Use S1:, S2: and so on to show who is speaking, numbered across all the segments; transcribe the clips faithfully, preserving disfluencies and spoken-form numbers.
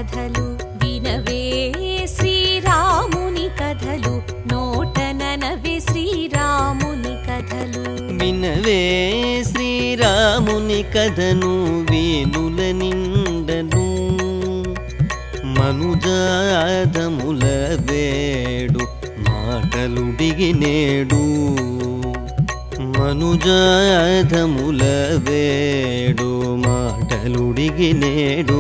S1: కథలు వినవే శ్రీరాముని కథలు నూటననవే శ్రీరాముని కథలు
S2: వినవే శ్రీరాముని కథను వేణుల నిండను మనుజాదముల వేడు మాటలుడిగినేడు మనుజాదముల వేడు మాటలుడిగినేడు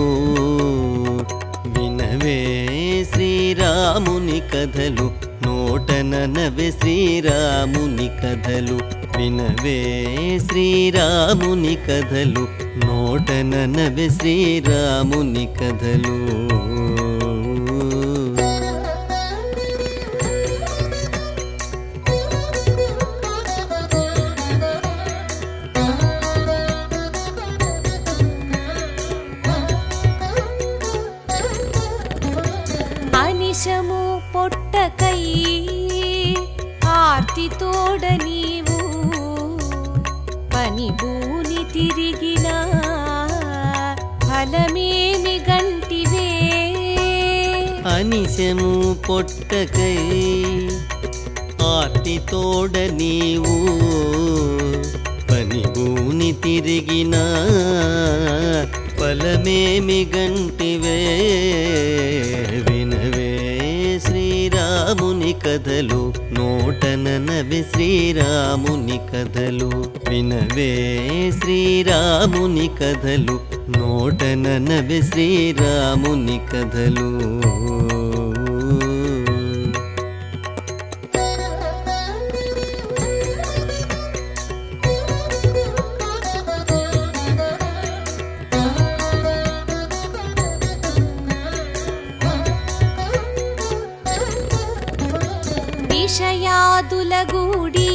S2: వినవే శ్రీరాముని కథలు నూటననవే శ్రీరాముని కథలు వినవే శ్రీరాముని కథలు నూటననవే శ్రీరాముని కథలు
S1: అనిశము పొట్టకై ఆర్తి తోడ నీవు పని భూని తిరిగిన ఫలమేమి గంటివే
S2: అనిశము పొట్టకై ఆర్తి తోడ నీవు పని భూని తిరిగిన ఫలమేమి గంటివే వినవే శ్రీరాముని కథలు నూటననవే శ్రీరాముని కథలు వినవే శ్రీరాముని కథలు నూటననవే శ్రీరాముని కథలు
S1: విషయాదుల గూడి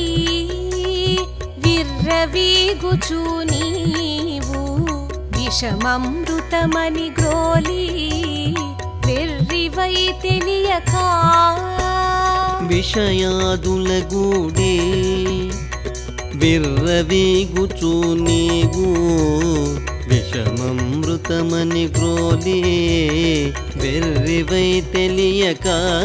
S1: విర్రవీగుచు నీవు విషమమృతమని గ్రోలి వెర్రివై తెలియక
S2: విషయాదుల గూడి విర్రవీగుచు నీవు విషమమృతమని గ్రోలి వెర్రివై తెలియక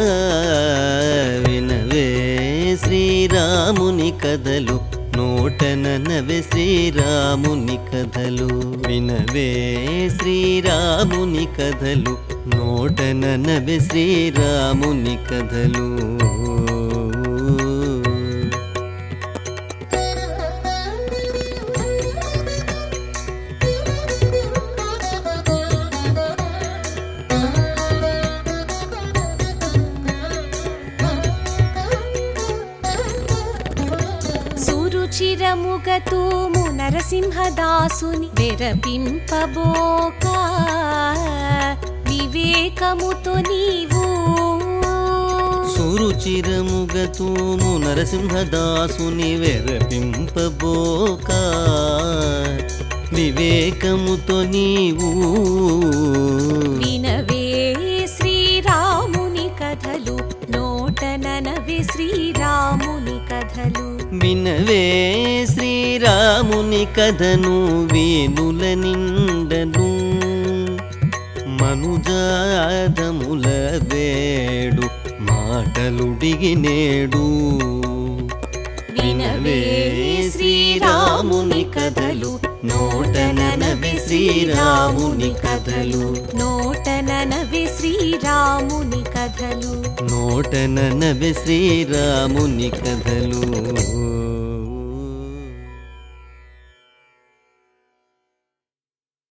S2: వినవే శ్రీరాముని కథలు నూటననవే శ్రీరాముని కథలు వినవే శ్రీరాముని కథలు నూటననవే శ్రీరాముని కథలు
S1: చిరముగతూము నరసింహదాసుని వెరపింపబోక వివేకముతో నీవు
S2: సురుచిరముగతూము నరసింహదాసుని వెరపింపబోక వివేకముతో నీవు
S1: వినవే శ్రీరాముని కథలు నూటననవే శ్రీరాముని కథలు
S2: వినవే శ్రీరాముని కథను వేణుల నిండను మనుజాదముల వేడు మాటలుడిగినేడు వినవే శ్రీరాముని కథలు నూటననవే శ్రీరాముని కథలు
S1: నూటననవే శ్రీరాముని కథలు
S2: నూటననవే శ్రీరాముని కథలు